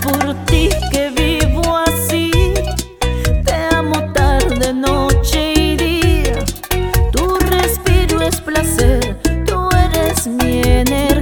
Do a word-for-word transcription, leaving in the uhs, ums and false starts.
por ti que vivo así. Te amo tarde, noche y día. Tu respiro es placer, tú eres mi energía.